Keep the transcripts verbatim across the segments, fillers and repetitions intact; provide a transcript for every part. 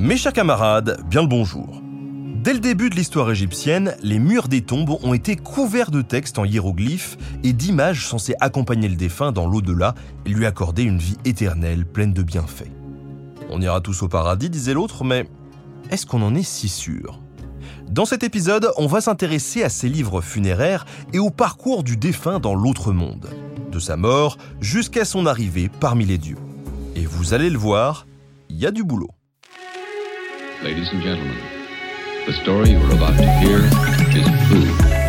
Mes chers camarades, bien le bonjour. Dès le début de l'histoire égyptienne, les murs des tombes ont été couverts de textes en hiéroglyphes et d'images censées accompagner le défunt dans l'au-delà et lui accorder une vie éternelle pleine de bienfaits. On ira tous au paradis, disait l'autre, mais est-ce qu'on en est si sûr ? Dans cet épisode, on va s'intéresser à ces livres funéraires et au parcours du défunt dans l'autre monde, de sa mort jusqu'à son arrivée parmi les dieux. Et vous allez le voir, il y a du boulot. Ladies and gentlemen, the story you are about to hear is true.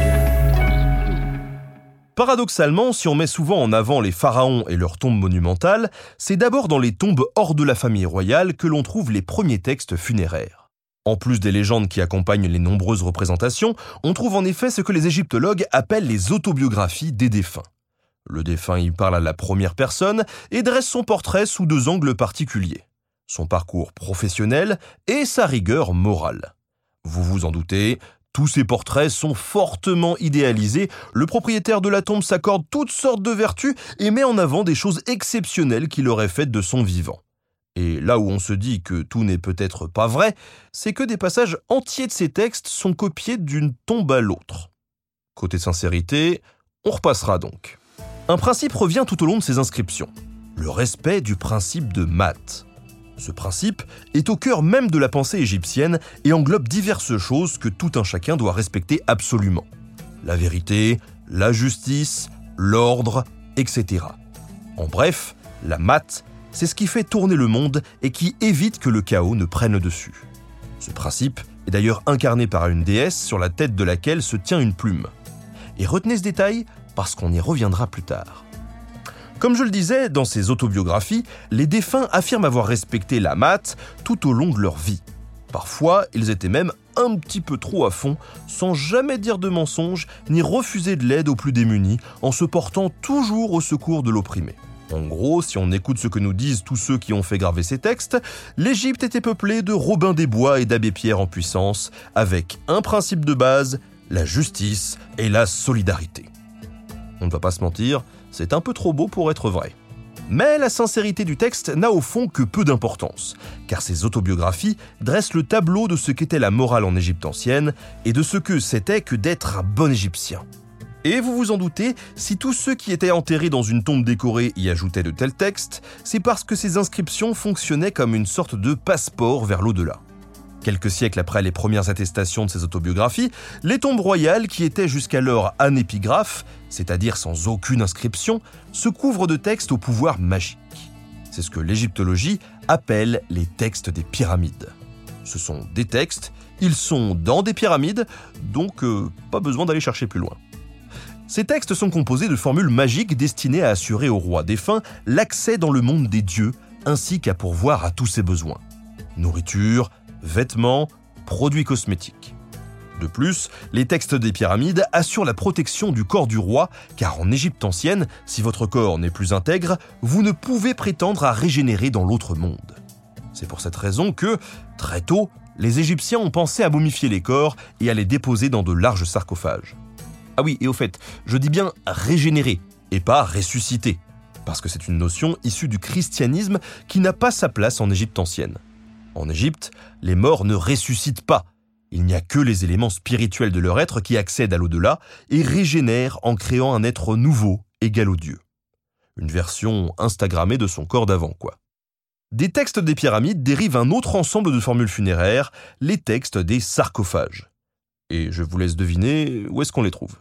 Paradoxalement, si on met souvent en avant les pharaons et leurs tombes monumentales, c'est d'abord dans les tombes hors de la famille royale que l'on trouve les premiers textes funéraires. En plus des légendes qui accompagnent les nombreuses représentations, on trouve en effet ce que les égyptologues appellent les autobiographies des défunts. Le défunt y parle à la première personne et dresse son portrait sous deux angles particuliers. Son parcours professionnel et sa rigueur morale. Vous vous en doutez, tous ces portraits sont fortement idéalisés, le propriétaire de la tombe s'accorde toutes sortes de vertus et met en avant des choses exceptionnelles qu'il aurait faites de son vivant. Et là où on se dit que tout n'est peut-être pas vrai, c'est que des passages entiers de ces textes sont copiés d'une tombe à l'autre. Côté sincérité, on repassera donc. Un principe revient tout au long de ces inscriptions, le respect du principe de Maat. Ce principe est au cœur même de la pensée égyptienne et englobe diverses choses que tout un chacun doit respecter absolument. La vérité, la justice, l'ordre, et cetera. En bref, la Maat, c'est ce qui fait tourner le monde et qui évite que le chaos ne prenne le dessus. Ce principe est d'ailleurs incarné par une déesse sur la tête de laquelle se tient une plume. Et retenez ce détail parce qu'on y reviendra plus tard. Comme je le disais, dans ces autobiographies, les défunts affirment avoir respecté la Maat tout au long de leur vie. Parfois, ils étaient même un petit peu trop à fond, sans jamais dire de mensonges, ni refuser de l'aide aux plus démunis, en se portant toujours au secours de l'opprimé. En gros, si on écoute ce que nous disent tous ceux qui ont fait graver ces textes, l'Égypte était peuplée de Robin des Bois et d'Abbé Pierre en puissance, avec un principe de base, la justice et la solidarité. On ne va pas se mentir, c'est un peu trop beau pour être vrai. Mais la sincérité du texte n'a au fond que peu d'importance, car ces autobiographies dressent le tableau de ce qu'était la morale en Égypte ancienne et de ce que c'était que d'être un bon Égyptien. Et vous vous en doutez, si tous ceux qui étaient enterrés dans une tombe décorée y ajoutaient de tels textes, c'est parce que ces inscriptions fonctionnaient comme une sorte de passeport vers l'au-delà. Quelques siècles après les premières attestations de ces autobiographies, les tombes royales, qui étaient jusqu'alors anépigraphes, c'est-à-dire sans aucune inscription, se couvrent de textes au pouvoir magique. C'est ce que l'égyptologie appelle les textes des pyramides. Ce sont des textes, ils sont dans des pyramides, donc euh, pas besoin d'aller chercher plus loin. Ces textes sont composés de formules magiques destinées à assurer au roi défunt l'accès dans le monde des dieux, ainsi qu'à pourvoir à tous ses besoins. Nourriture, vêtements, produits cosmétiques. De plus, les textes des pyramides assurent la protection du corps du roi, car en Égypte ancienne, si votre corps n'est plus intègre, vous ne pouvez prétendre à régénérer dans l'autre monde. C'est pour cette raison que, très tôt, les Égyptiens ont pensé à momifier les corps et à les déposer dans de larges sarcophages. Ah oui, et au fait, je dis bien régénérer, et pas ressusciter, parce que c'est une notion issue du christianisme qui n'a pas sa place en Égypte ancienne. En Égypte, les morts ne ressuscitent pas. Il n'y a que les éléments spirituels de leur être qui accèdent à l'au-delà et régénèrent en créant un être nouveau, égal aux dieux. Une version instagrammée de son corps d'avant, quoi. Des textes des pyramides dérivent un autre ensemble de formules funéraires, les textes des sarcophages. Et je vous laisse deviner où est-ce qu'on les trouve.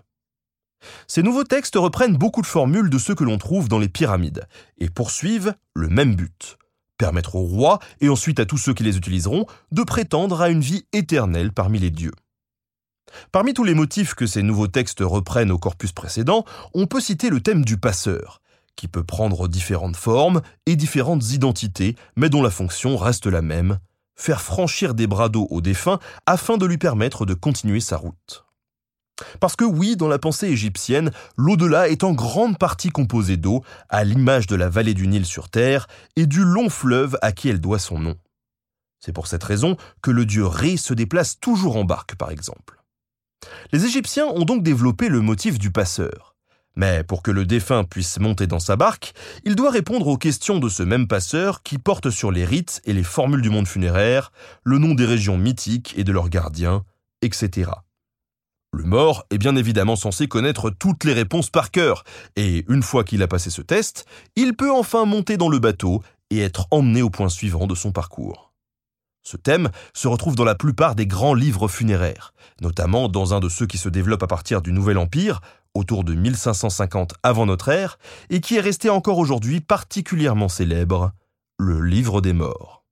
Ces nouveaux textes reprennent beaucoup de formules de ceux que l'on trouve dans les pyramides et poursuivent le même but. Permettre aux rois, et ensuite à tous ceux qui les utiliseront, de prétendre à une vie éternelle parmi les dieux. Parmi tous les motifs que ces nouveaux textes reprennent au corpus précédent, on peut citer le thème du passeur, qui peut prendre différentes formes et différentes identités, mais dont la fonction reste la même, faire franchir des bras d'eau au défunt afin de lui permettre de continuer sa route. Parce que oui, dans la pensée égyptienne, l'au-delà est en grande partie composé d'eau, à l'image de la vallée du Nil sur Terre et du long fleuve à qui elle doit son nom. C'est pour cette raison que le dieu Ré se déplace toujours en barque, par exemple. Les Égyptiens ont donc développé le motif du passeur. Mais pour que le défunt puisse monter dans sa barque, il doit répondre aux questions de ce même passeur qui porte sur les rites et les formules du monde funéraire, le nom des régions mythiques et de leurs gardiens, et cetera. Le mort est bien évidemment censé connaître toutes les réponses par cœur, et une fois qu'il a passé ce test, il peut enfin monter dans le bateau et être emmené au point suivant de son parcours. Ce thème se retrouve dans la plupart des grands livres funéraires, notamment dans un de ceux qui se développent à partir du Nouvel Empire, autour de mille cinq cent cinquante avant notre ère, et qui est resté encore aujourd'hui particulièrement célèbre, le Livre des Morts.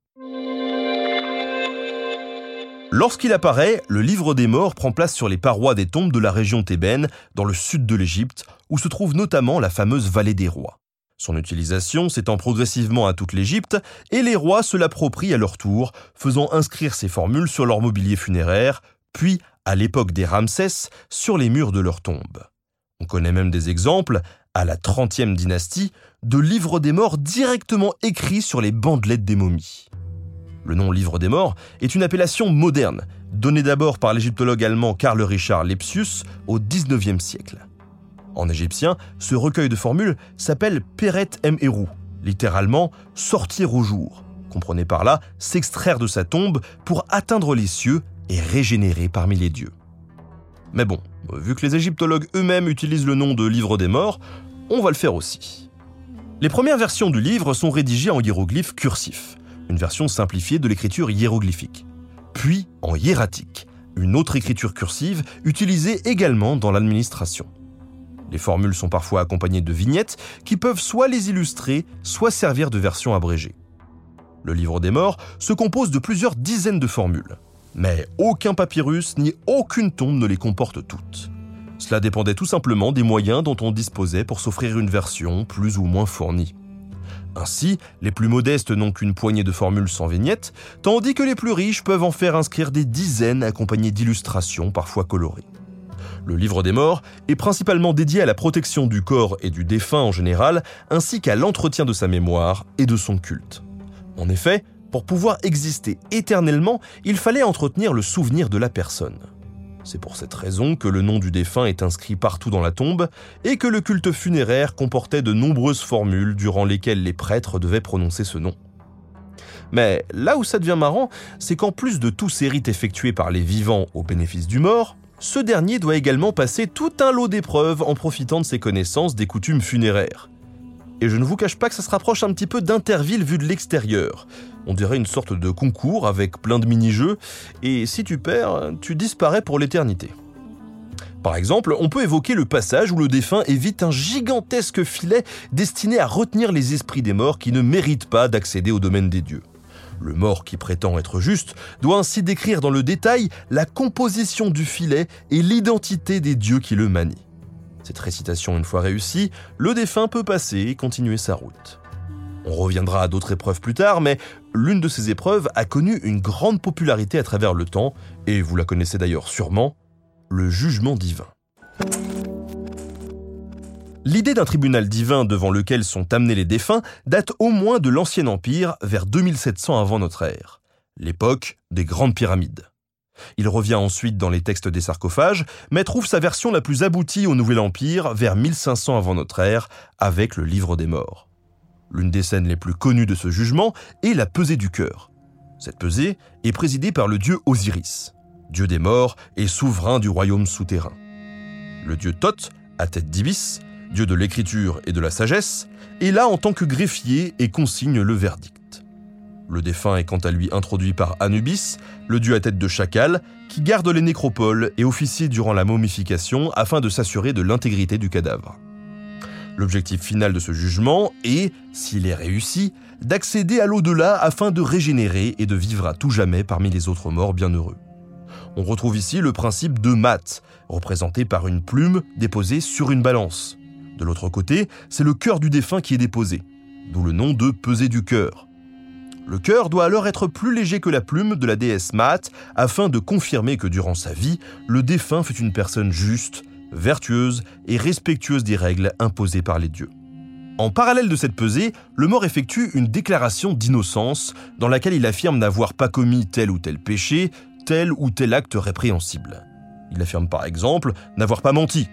Lorsqu'il apparaît, le Livre des Morts prend place sur les parois des tombes de la région thébaine, dans le sud de l'Égypte, où se trouve notamment la fameuse Vallée des Rois. Son utilisation s'étend progressivement à toute l'Égypte, et les rois se l'approprient à leur tour, faisant inscrire ces formules sur leur mobilier funéraire, puis, à l'époque des Ramsès, sur les murs de leurs tombes. On connaît même des exemples, à la trentième dynastie, de livres des morts directement écrits sur les bandelettes des momies. Le nom Livre des Morts est une appellation moderne, donnée d'abord par l'égyptologue allemand Karl Richard Lepsius au dix-neuvième siècle. En égyptien, ce recueil de formules s'appelle Peret em Eru, littéralement « sortir au jour », comprenez par là s'extraire de sa tombe pour atteindre les cieux et régénérer parmi les dieux. Mais bon, vu que les égyptologues eux-mêmes utilisent le nom de Livre des Morts, on va le faire aussi. Les premières versions du livre sont rédigées en hiéroglyphes cursifs, une version simplifiée de l'écriture hiéroglyphique, puis en hiératique, une autre écriture cursive utilisée également dans l'administration. Les formules sont parfois accompagnées de vignettes qui peuvent soit les illustrer, soit servir de version abrégée. Le Livre des Morts se compose de plusieurs dizaines de formules, mais aucun papyrus ni aucune tombe ne les comporte toutes. Cela dépendait tout simplement des moyens dont on disposait pour s'offrir une version plus ou moins fournie. Ainsi, les plus modestes n'ont qu'une poignée de formules sans vignette, tandis que les plus riches peuvent en faire inscrire des dizaines accompagnées d'illustrations parfois colorées. Le Livre des Morts est principalement dédié à la protection du corps et du défunt en général, ainsi qu'à l'entretien de sa mémoire et de son culte. En effet, pour pouvoir exister éternellement, il fallait entretenir le souvenir de la personne. C'est pour cette raison que le nom du défunt est inscrit partout dans la tombe et que le culte funéraire comportait de nombreuses formules durant lesquelles les prêtres devaient prononcer ce nom. Mais là où ça devient marrant, c'est qu'en plus de tous ces rites effectués par les vivants au bénéfice du mort, ce dernier doit également passer tout un lot d'épreuves en profitant de ses connaissances des coutumes funéraires. Et je ne vous cache pas que ça se rapproche un petit peu d'Interville vu de l'extérieur. On dirait une sorte de concours avec plein de mini-jeux, et si tu perds, tu disparais pour l'éternité. Par exemple, on peut évoquer le passage où le défunt évite un gigantesque filet destiné à retenir les esprits des morts qui ne méritent pas d'accéder au domaine des dieux. Le mort qui prétend être juste doit ainsi décrire dans le détail la composition du filet et l'identité des dieux qui le manient. Cette récitation une fois réussie, le défunt peut passer et continuer sa route. On reviendra à d'autres épreuves plus tard, mais l'une de ces épreuves a connu une grande popularité à travers le temps, et vous la connaissez d'ailleurs sûrement, le jugement divin. L'idée d'un tribunal divin devant lequel sont amenés les défunts date au moins de l'Ancien Empire, vers deux mille sept cents avant notre ère, l'époque des grandes pyramides. Il revient ensuite dans les textes des sarcophages, mais trouve sa version la plus aboutie au Nouvel Empire, vers mille cinq cents avant notre ère, avec le Livre des Morts. L'une des scènes les plus connues de ce jugement est la pesée du cœur. Cette pesée est présidée par le dieu Osiris, dieu des morts et souverain du royaume souterrain. Le dieu Thoth, à tête d'ibis, dieu de l'écriture et de la sagesse, est là en tant que greffier et consigne le verdict. Le défunt est quant à lui introduit par Anubis, le dieu à tête de chacal, qui garde les nécropoles et officie durant la momification afin de s'assurer de l'intégrité du cadavre. L'objectif final de ce jugement est, s'il est réussi, d'accéder à l'au-delà afin de régénérer et de vivre à tout jamais parmi les autres morts bienheureux. On retrouve ici le principe de Maat, représenté par une plume déposée sur une balance. De l'autre côté, c'est le cœur du défunt qui est déposé, d'où le nom de pesée du cœur. Le cœur doit alors être plus léger que la plume de la déesse Maat afin de confirmer que durant sa vie, le défunt fut une personne juste, vertueuse et respectueuse des règles imposées par les dieux. En parallèle de cette pesée, le mort effectue une déclaration d'innocence dans laquelle il affirme n'avoir pas commis tel ou tel péché, tel ou tel acte répréhensible. Il affirme par exemple n'avoir pas menti.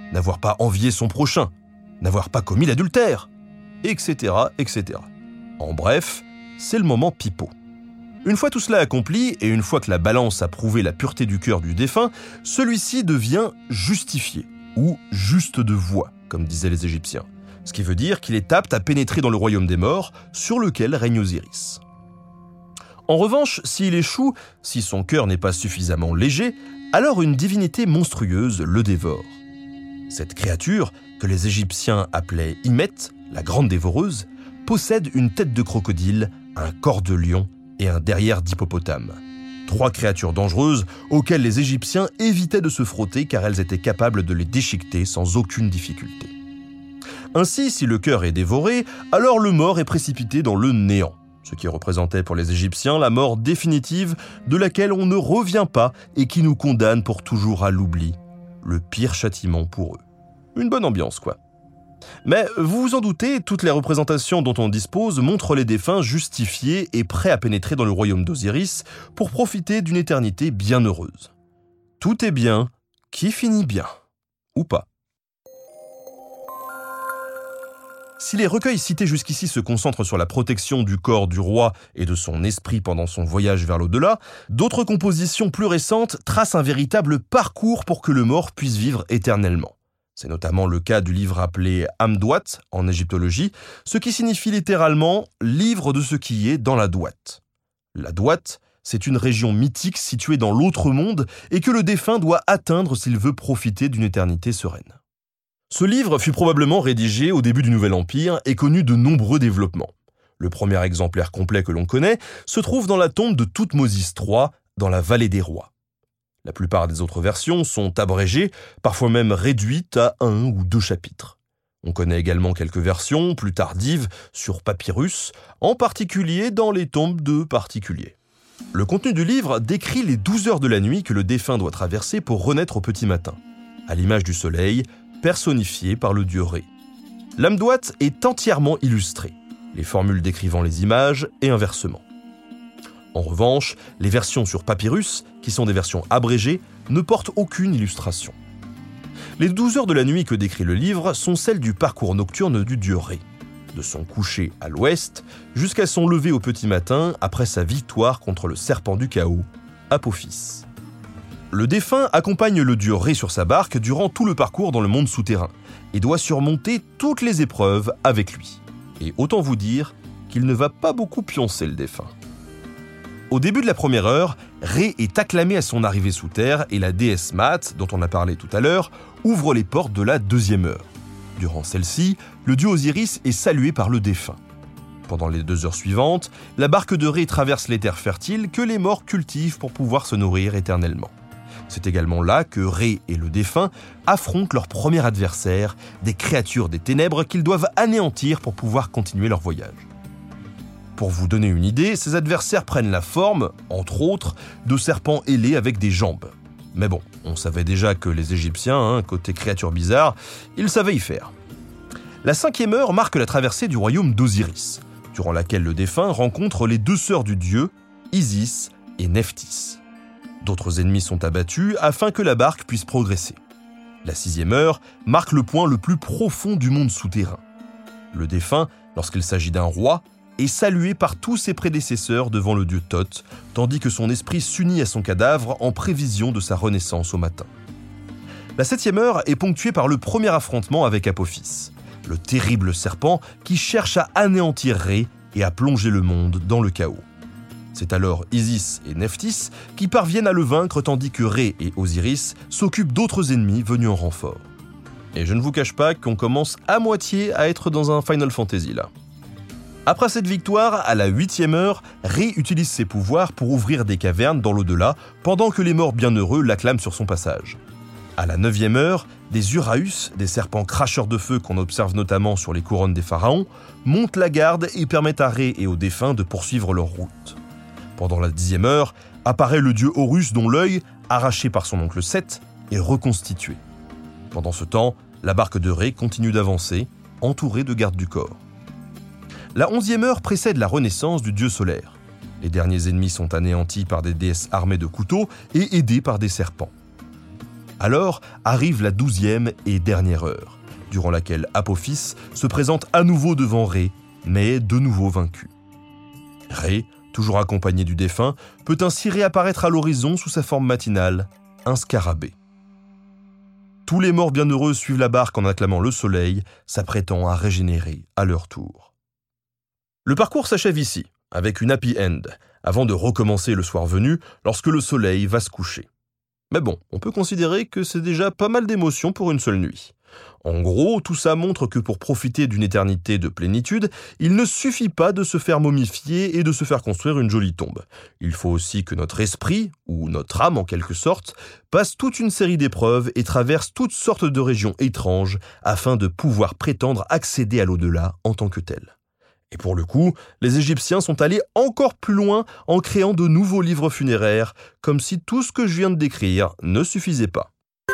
n'avoir pas envié son prochain, n'avoir pas commis l'adultère, et cetera, et cetera. En bref, c'est le moment pipeau. Une fois tout cela accompli, et une fois que la balance a prouvé la pureté du cœur du défunt, celui-ci devient justifié, ou juste de voix, comme disaient les Égyptiens. Ce qui veut dire qu'il est apte à pénétrer dans le royaume des morts, sur lequel règne Osiris. En revanche, s'il échoue, si son cœur n'est pas suffisamment léger, alors une divinité monstrueuse le dévore. Cette créature, que les Égyptiens appelaient Imet, la grande dévoreuse, possède une tête de crocodile, un corps de lion et un derrière d'hippopotame. Trois créatures dangereuses auxquelles les Égyptiens évitaient de se frotter car elles étaient capables de les déchiqueter sans aucune difficulté. Ainsi, si le cœur est dévoré, alors le mort est précipité dans le néant, ce qui représentait pour les Égyptiens la mort définitive de laquelle on ne revient pas et qui nous condamne pour toujours à l'oubli. Le pire châtiment pour eux. Une bonne ambiance, quoi. Mais vous vous en doutez, toutes les représentations dont on dispose montrent les défunts justifiés et prêts à pénétrer dans le royaume d'Osiris pour profiter d'une éternité bienheureuse. Tout est bien qui finit bien. Ou pas. Si les recueils cités jusqu'ici se concentrent sur la protection du corps du roi et de son esprit pendant son voyage vers l'au-delà, d'autres compositions plus récentes tracent un véritable parcours pour que le mort puisse vivre éternellement. C'est notamment le cas du livre appelé Amdouat en égyptologie, ce qui signifie littéralement « livre de ce qui est dans la Douat ». La Douat, c'est une région mythique située dans l'autre monde et que le défunt doit atteindre s'il veut profiter d'une éternité sereine. Ce livre fut probablement rédigé au début du Nouvel Empire et connu de nombreux développements. Le premier exemplaire complet que l'on connaît se trouve dans la tombe de Thoutmôsis trois, dans la vallée des rois. La plupart des autres versions sont abrégées, parfois même réduites à un ou deux chapitres. On connaît également quelques versions, plus tardives, sur papyrus, en particulier dans les tombes de particuliers. Le contenu du livre décrit les douze heures de la nuit que le défunt doit traverser pour renaître au petit matin, à l'image du soleil, personnifié par le dieu Ré. L'Amdouat est entièrement illustré, les formules décrivant les images et inversement. En revanche, les versions sur papyrus, qui sont des versions abrégées, ne portent aucune illustration. Les douze heures de la nuit que décrit le livre sont celles du parcours nocturne du dieu Ré, de son coucher à l'ouest jusqu'à son lever au petit matin après sa victoire contre le serpent du chaos, Apophis. Le défunt accompagne le dieu Ré sur sa barque durant tout le parcours dans le monde souterrain et doit surmonter toutes les épreuves avec lui. Et autant vous dire qu'il ne va pas beaucoup pioncer le défunt. Au début de la première heure, Ré est acclamé à son arrivée sous terre et la déesse Maat, dont on a parlé tout à l'heure, ouvre les portes de la deuxième heure. Durant celle-ci, le dieu Osiris est salué par le défunt. Pendant les deux heures suivantes, la barque de Ré traverse les terres fertiles que les morts cultivent pour pouvoir se nourrir éternellement. C'est également là que Ré et le défunt affrontent leur premier adversaire, des créatures des ténèbres qu'ils doivent anéantir pour pouvoir continuer leur voyage. Pour vous donner une idée, ces adversaires prennent la forme, entre autres, de serpents ailés avec des jambes. Mais bon, on savait déjà que les Égyptiens, hein, côté créatures bizarres, ils savaient y faire. La cinquième heure marque la traversée du royaume d'Osiris, durant laquelle le défunt rencontre les deux sœurs du dieu, Isis et Nephthys. D'autres ennemis sont abattus afin que la barque puisse progresser. La sixième heure marque le point le plus profond du monde souterrain. Le défunt, lorsqu'il s'agit d'un roi, est salué par tous ses prédécesseurs devant le dieu Thoth, tandis que son esprit s'unit à son cadavre en prévision de sa renaissance au matin. La septième heure est ponctuée par le premier affrontement avec Apophis, le terrible serpent qui cherche à anéantir Ré et à plonger le monde dans le chaos. C'est alors Isis et Nephthys qui parviennent à le vaincre tandis que Ré et Osiris s'occupent d'autres ennemis venus en renfort. Et je ne vous cache pas qu'on commence à moitié à être dans un Final Fantasy là. Après cette victoire, à la huitième heure, Ré utilise ses pouvoirs pour ouvrir des cavernes dans l'au-delà pendant que les morts bienheureux l'acclament sur son passage. À la neuvième heure, des Uraus, des serpents cracheurs de feu qu'on observe notamment sur les couronnes des pharaons, montent la garde et permettent à Ré et aux défunts de poursuivre leur route. Pendant la dixième heure, apparaît le dieu Horus dont l'œil, arraché par son oncle Seth, est reconstitué. Pendant ce temps, la barque de Ré continue d'avancer, entourée de gardes du corps. La onzième heure précède la renaissance du dieu solaire. Les derniers ennemis sont anéantis par des déesses armées de couteaux et aidés par des serpents. Alors arrive la douzième et dernière heure, durant laquelle Apophis se présente à nouveau devant Ré, mais est de nouveau vaincu. Ré, toujours accompagné du défunt, peut ainsi réapparaître à l'horizon sous sa forme matinale, un scarabée. Tous les morts bienheureux suivent la barque en acclamant le soleil, s'apprêtant à régénérer à leur tour. Le parcours s'achève ici, avec une happy end, avant de recommencer le soir venu, lorsque le soleil va se coucher. Mais bon, on peut considérer que c'est déjà pas mal d'émotions pour une seule nuit. En gros, tout ça montre que pour profiter d'une éternité de plénitude, il ne suffit pas de se faire momifier et de se faire construire une jolie tombe. Il faut aussi que notre esprit, ou notre âme en quelque sorte, passe toute une série d'épreuves et traverse toutes sortes de régions étranges afin de pouvoir prétendre accéder à l'au-delà en tant que tel. Et pour le coup, les Égyptiens sont allés encore plus loin en créant de nouveaux livres funéraires, comme si tout ce que je viens de décrire ne suffisait pas.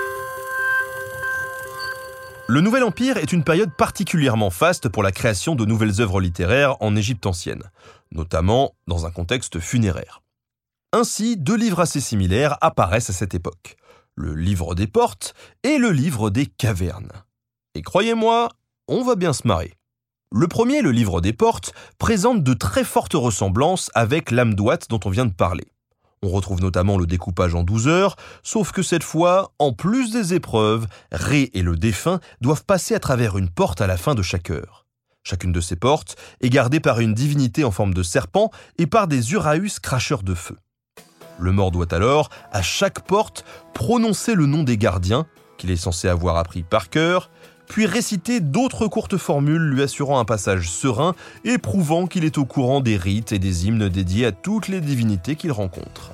Le Nouvel Empire est une période particulièrement faste pour la création de nouvelles œuvres littéraires en Égypte ancienne, notamment dans un contexte funéraire. Ainsi, deux livres assez similaires apparaissent à cette époque, le livre des portes et le livre des cavernes. Et croyez-moi, on va bien se marrer. Le premier, le livre des portes, présente de très fortes ressemblances avec l'Amduat dont on vient de parler. On retrouve notamment le découpage en douze heures, sauf que cette fois, en plus des épreuves, Ré et le défunt doivent passer à travers une porte à la fin de chaque heure. Chacune de ces portes est gardée par une divinité en forme de serpent et par des Uraüs cracheurs de feu. Le mort doit alors, à chaque porte, prononcer le nom des gardiens, qu'il est censé avoir appris par cœur, puis réciter d'autres courtes formules lui assurant un passage serein et prouvant qu'il est au courant des rites et des hymnes dédiés à toutes les divinités qu'il rencontre.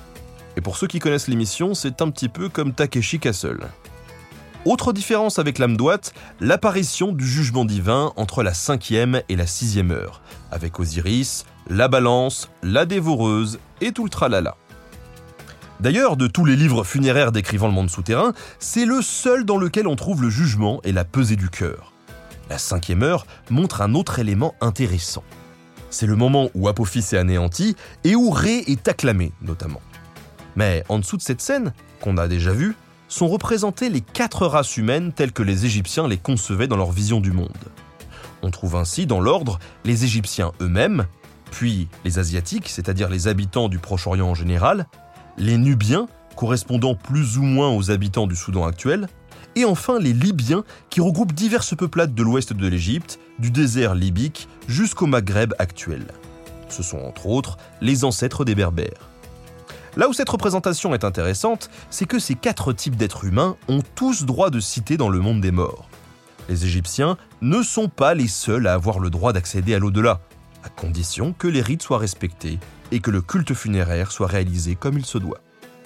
Et pour ceux qui connaissent l'émission, c'est un petit peu comme Takeshi Castle. Autre différence avec l'Amduat, l'apparition du jugement divin entre la cinquième et la sixième heure, avec Osiris, la balance, la dévoreuse et tout le tralala. D'ailleurs, de tous les livres funéraires décrivant le monde souterrain, c'est le seul dans lequel on trouve le jugement et la pesée du cœur. La cinquième heure montre un autre élément intéressant. C'est le moment où Apophis est anéanti et où Ré est acclamé, notamment. Mais en dessous de cette scène, qu'on a déjà vue, sont représentées les quatre races humaines telles que les Égyptiens les concevaient dans leur vision du monde. On trouve ainsi dans l'ordre les Égyptiens eux-mêmes, puis les Asiatiques, c'est-à-dire les habitants du Proche-Orient en général, les Nubiens, correspondant plus ou moins aux habitants du Soudan actuel, et enfin les Libyens, qui regroupent diverses peuplades de l'ouest de l'Égypte, du désert libyque jusqu'au Maghreb actuel. Ce sont entre autres les ancêtres des Berbères. Là où cette représentation est intéressante, c'est que ces quatre types d'êtres humains ont tous droit de citer dans le monde des morts. Les Égyptiens ne sont pas les seuls à avoir le droit d'accéder à l'au-delà, à condition que les rites soient respectés et que le culte funéraire soit réalisé comme il se doit.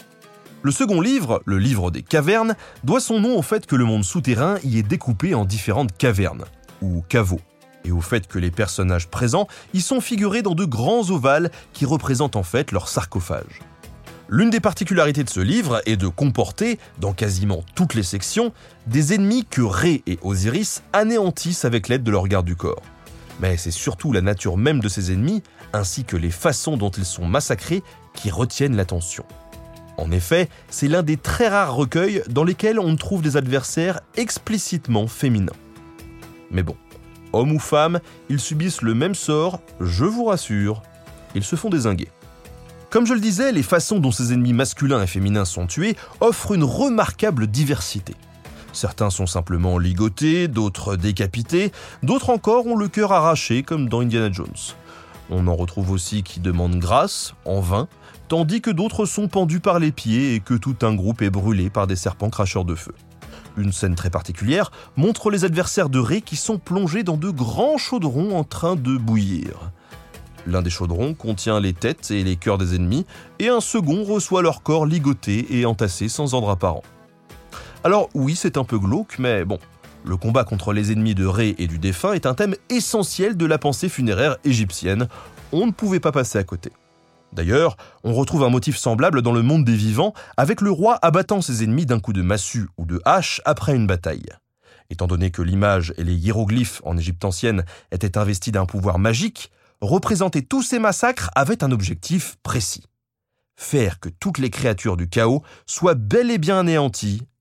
Le second livre, le livre des cavernes, doit son nom au fait que le monde souterrain y est découpé en différentes cavernes, ou caveaux, et au fait que les personnages présents y sont figurés dans de grands ovales qui représentent en fait leur sarcophage. L'une des particularités de ce livre est de comporter, dans quasiment toutes les sections, des ennemis que Ré et Osiris anéantissent avec l'aide de leur garde du corps. Mais c'est surtout la nature même de ces ennemis, ainsi que les façons dont ils sont massacrés, qui retiennent l'attention. En effet, c'est l'un des très rares recueils dans lesquels on trouve des adversaires explicitement féminins. Mais bon, hommes ou femmes, ils subissent le même sort, je vous rassure, ils se font dézinguer. Comme je le disais, les façons dont ces ennemis masculins et féminins sont tués offrent une remarquable diversité. Certains sont simplement ligotés, d'autres décapités, d'autres encore ont le cœur arraché comme dans Indiana Jones. On en retrouve aussi qui demandent grâce, en vain, tandis que d'autres sont pendus par les pieds et que tout un groupe est brûlé par des serpents cracheurs de feu. Une scène très particulière montre les adversaires de Ré qui sont plongés dans de grands chaudrons en train de bouillir. L'un des chaudrons contient les têtes et les cœurs des ennemis, et un second reçoit leur corps ligotés et entassés sans ordre apparent. Alors oui, c'est un peu glauque, mais bon, le combat contre les ennemis de Ré et du défunt est un thème essentiel de la pensée funéraire égyptienne, on ne pouvait pas passer à côté. D'ailleurs, on retrouve un motif semblable dans le monde des vivants, avec le roi abattant ses ennemis d'un coup de massue ou de hache après une bataille. Étant donné que l'image et les hiéroglyphes en Égypte ancienne étaient investis d'un pouvoir magique, représenter tous ces massacres avait un objectif précis. Faire que toutes les créatures du chaos soient bel et bien anéanties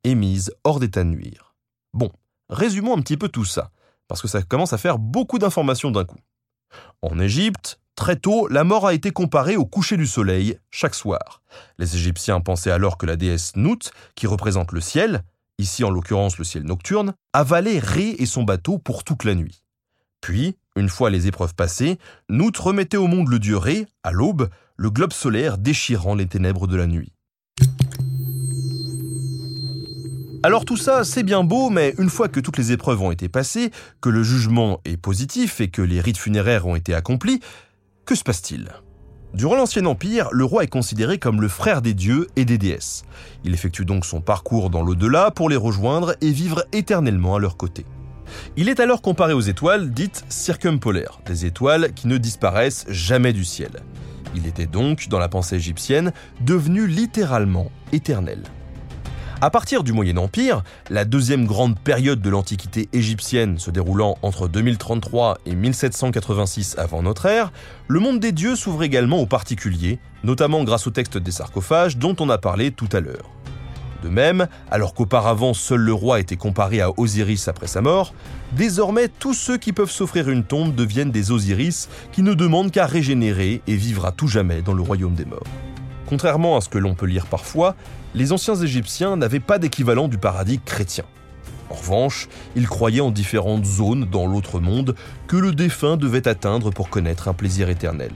et mise hors d'état de nuire. Bon, résumons un petit peu tout ça, parce que ça commence à faire beaucoup d'informations d'un coup. En Égypte, très tôt, la mort a été comparée au coucher du soleil chaque soir. Les Égyptiens pensaient alors que la déesse Nout, qui représente le ciel, ici en l'occurrence le ciel nocturne, avalait Ré et son bateau pour toute la nuit. Puis, une fois les épreuves passées, Nout remettait au monde le dieu Ré, à l'aube, le globe solaire déchirant les ténèbres de la nuit. Alors tout ça, c'est bien beau, mais une fois que toutes les épreuves ont été passées, que le jugement est positif et que les rites funéraires ont été accomplis, que se passe-t-il ? Durant l'Ancien Empire, le roi est considéré comme le frère des dieux et des déesses. Il effectue donc son parcours dans l'au-delà pour les rejoindre et vivre éternellement à leur côté. Il est alors comparé aux étoiles dites circumpolaires, des étoiles qui ne disparaissent jamais du ciel. Il était donc, dans la pensée égyptienne, devenu littéralement éternel. À partir du Moyen Empire, la deuxième grande période de l'Antiquité égyptienne se déroulant entre deux mille trente-trois et mille sept cent quatre-vingt-six avant notre ère, le monde des dieux s'ouvre également aux particuliers, notamment grâce au texte des sarcophages dont on a parlé tout à l'heure. De même, alors qu'auparavant seul le roi était comparé à Osiris après sa mort, désormais tous ceux qui peuvent s'offrir une tombe deviennent des Osiris qui ne demandent qu'à régénérer et vivre à tout jamais dans le royaume des morts. Contrairement à ce que l'on peut lire parfois, les anciens Égyptiens n'avaient pas d'équivalent du paradis chrétien. En revanche, ils croyaient en différentes zones dans l'autre monde que le défunt devait atteindre pour connaître un plaisir éternel.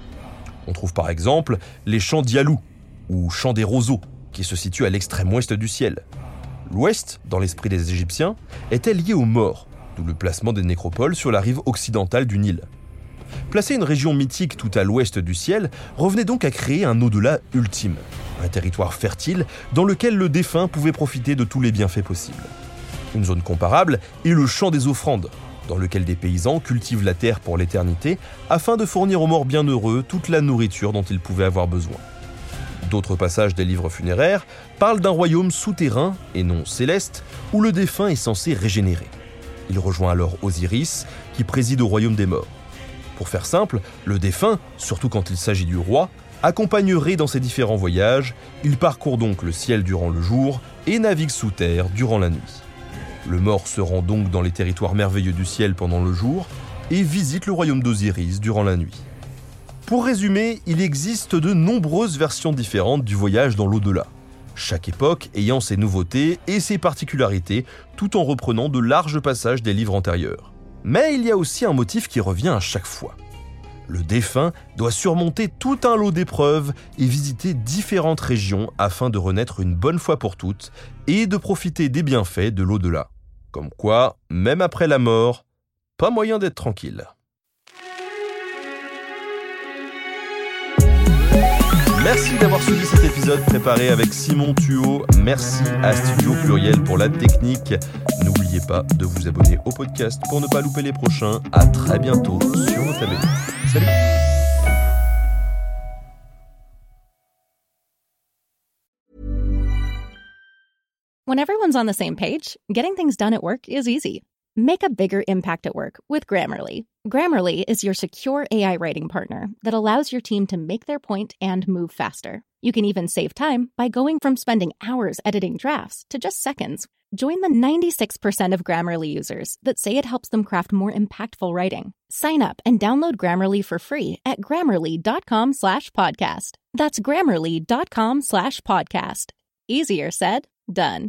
On trouve par exemple les champs d'Yalou, ou champs des roseaux, qui se situent à l'extrême ouest du ciel. L'ouest, dans l'esprit des Égyptiens, était lié aux morts, d'où le placement des nécropoles sur la rive occidentale du Nil. Placer une région mythique tout à l'ouest du ciel revenait donc à créer un au-delà ultime, un territoire fertile dans lequel le défunt pouvait profiter de tous les bienfaits possibles. Une zone comparable est le champ des offrandes, dans lequel des paysans cultivent la terre pour l'éternité afin de fournir aux morts bienheureux toute la nourriture dont ils pouvaient avoir besoin. D'autres passages des livres funéraires parlent d'un royaume souterrain et non céleste où le défunt est censé régénérer. Il rejoint alors Osiris qui préside au royaume des morts. Pour faire simple, le défunt, surtout quand il s'agit du roi, accompagnerait dans ses différents voyages, il parcourt donc le ciel durant le jour et navigue sous terre durant la nuit. Le mort se rend donc dans les territoires merveilleux du ciel pendant le jour et visite le royaume d'Osiris durant la nuit. Pour résumer, il existe de nombreuses versions différentes du voyage dans l'au-delà, chaque époque ayant ses nouveautés et ses particularités tout en reprenant de larges passages des livres antérieurs. Mais il y a aussi un motif qui revient à chaque fois. Le défunt doit surmonter tout un lot d'épreuves et visiter différentes régions afin de renaître une bonne fois pour toutes et de profiter des bienfaits de l'au-delà. Comme quoi, même après la mort, pas moyen d'être tranquille. Merci d'avoir suivi cet épisode préparé avec Simon Thuot. Merci à Studio Pluriel pour la technique. N'oubliez pas de vous abonner au podcast pour ne pas louper les prochains. À très bientôt sur Nota Bene. Salut! When everyone's on the same page, getting things done at work is easy. Make a bigger impact at work with Grammarly. Grammarly is your secure A I writing partner that allows your team to make their point and move faster. You can even save time by going from spending hours editing drafts to just seconds. Join the ninety-six percent of Grammarly users that say it helps them craft more impactful writing. Sign up and download Grammarly for free at grammarly.com slash podcast. That's grammarly.com slash podcast. Easier said, done.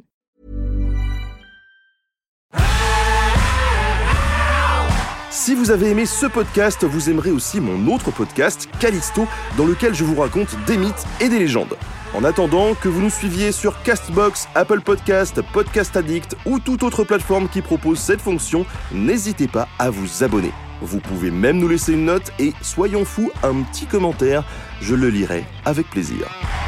Si vous avez aimé ce podcast, vous aimerez aussi mon autre podcast, Callisto, dans lequel je vous raconte des mythes et des légendes. En attendant que vous nous suiviez sur Castbox, Apple Podcast, Podcast Addict ou toute autre plateforme qui propose cette fonction, n'hésitez pas à vous abonner. Vous pouvez même nous laisser une note et, soyons fous, un petit commentaire, je le lirai avec plaisir.